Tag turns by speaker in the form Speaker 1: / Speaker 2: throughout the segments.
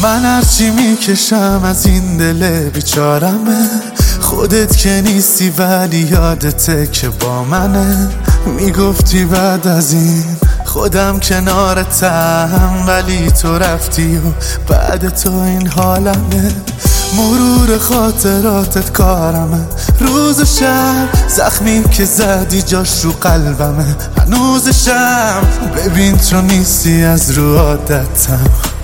Speaker 1: من هرچی میکشم از این دل بیچارمه، خودت که نیستی ولی یادته که با منه. میگفتی بعد از این خودم کنارتم، ولی تو رفتی و بعد تو این حالمه. مرور خاطراتت کارمه، روز و شب زخمی که زدی جاش رو قلبمه هنوزشم. ببین تو نیستی از رو عادتم،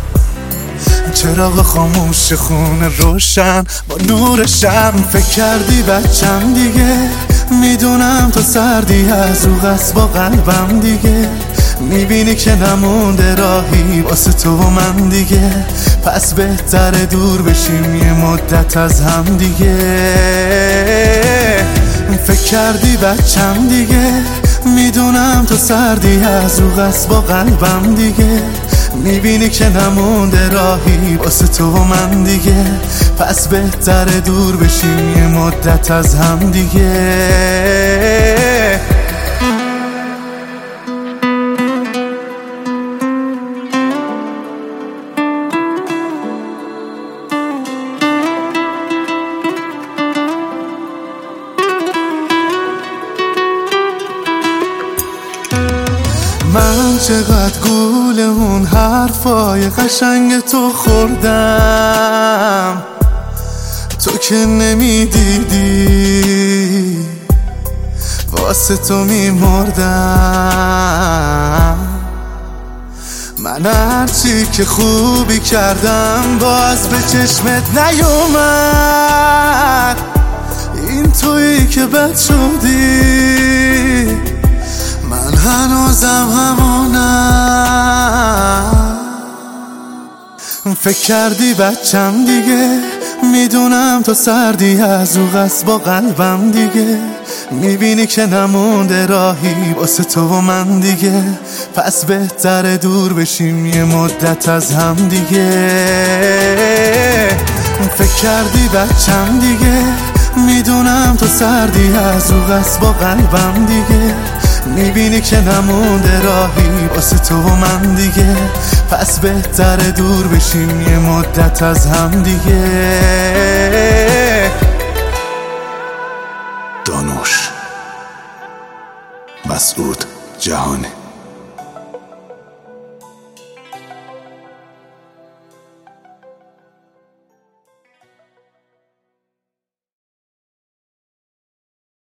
Speaker 1: چراغ خاموش خونه روشن با نور شم. فکر کردی بچم دیگه، میدونم تو سردی از رو قصد با قلبم دیگه. میبینی که نمونده راهی واسه تو و من دیگه، پس بهتره دور بشیم یه مدت از هم دیگه. فکر کردی بچم دیگه، میدونم تو سردی از رو قصد با قلبم دیگه. میبینی که نمونده راهی واسه تو و من دیگه، پس بهتره دور بشیم یه مدت از هم دیگه. من چقدر گول اون حرفای قشنگ تو خوردم، تو که نمیدیدی واسه تو میمردم. من هرچی که خوبی کردم باز به چشمت نیومد، این تویی که بد شدی، من هنوزم همونم. فکر کردی بچم دیگه، میدونم تو سردی از رو قصد با قلبم دیگه. میبینی که نمونده راهی واسه تو و من دیگه، پس بهتره دور بشیم یه مدت از هم دیگه. فکر کردی بچم دیگه، میدونم تو سردی از رو قصد با قلبم دیگه. میبینی که نمونده راهی واسه تو و من دیگه، پس بهتره دور بشیم یه مدت از هم دیگه.
Speaker 2: دانوش مسعود جهانی.